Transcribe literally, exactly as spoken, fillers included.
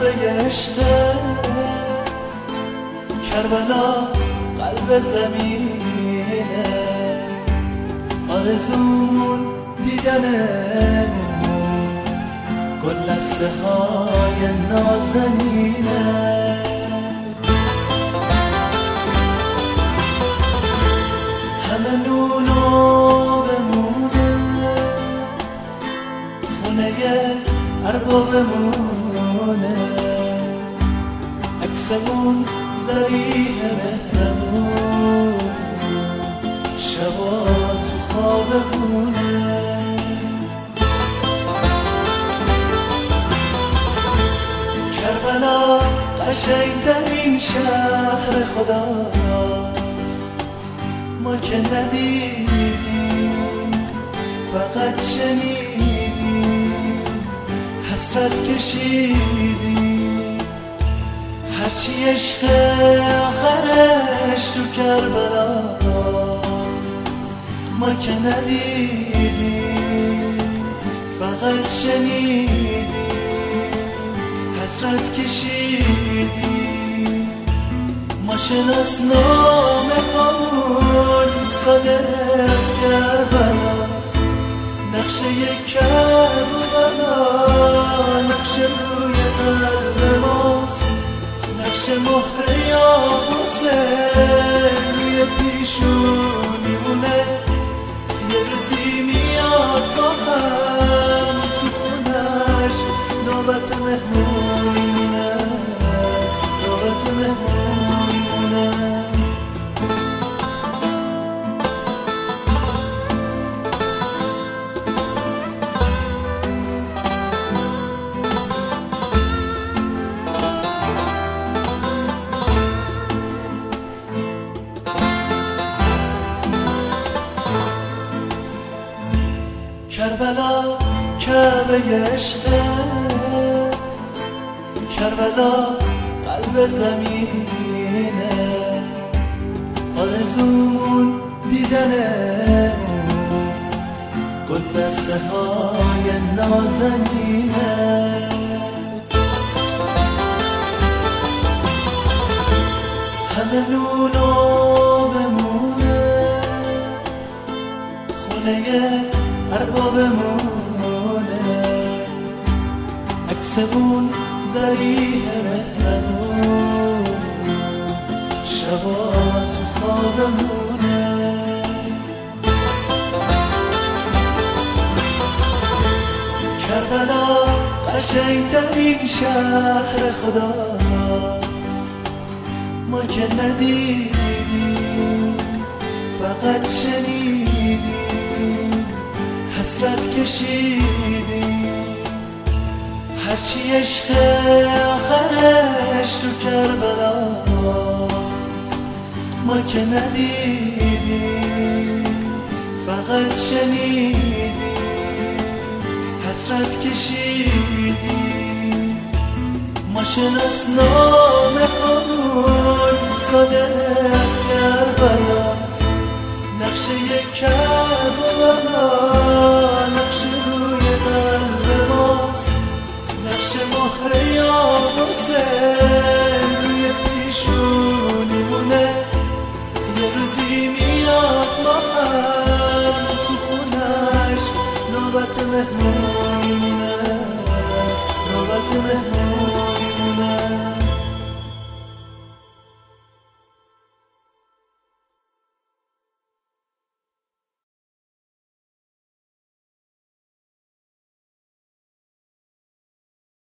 کعبه عشقه، کربلا قلب زمینه، آرزومون دیدنه گل دسته های نازنینه. همه نونو بمونه خونه اربابمونه، عکسمون ضریح مهرمون شبا تو خوابمونه. کربلا قشنگترین شهر خداست، ما که ندیدیم فقط شنیدیم، حسرت کشیدیم، هرچی عشق آخرش تو کربلاست، ما که ندیدیم فقط شنیدیم، حسرت کشیدیم. ما شناسنامه همون ساده از کربلاست، نقشه کربلا نقشه روی قلب ماست، نقشه مهر یا حسین روی پیشونیمونه. یه روزی میاد با هم تو خونش نوبت مهمون میمونه، نوبت مهمون میمونه. کربلا کعبه عشقه، کربلا قلب زمینه، آرزومون دیدنه گل دسته های نازنینه. همه نونو بمونه خونه اربابمونه، عکسمون ضریح مهرمون شبا تو خوابمونه. کربلا قشنگترین شهر خداست، ما که ندیدیم فقط شنیدیم، حسرت کشیدیم، هرچی عشق آخرش تو کربلاست، ما که ندیدیم فقط شنیدیم، حسرت کشیدیم. ما شناسنامه همون ساده از کربلاست، نقشه کربلا نقشه روی قلب ماست، نقشه مهر یا حسین روی پیشونیمونه. یه روزی میاد ما هم تو خونش نوبت مهمون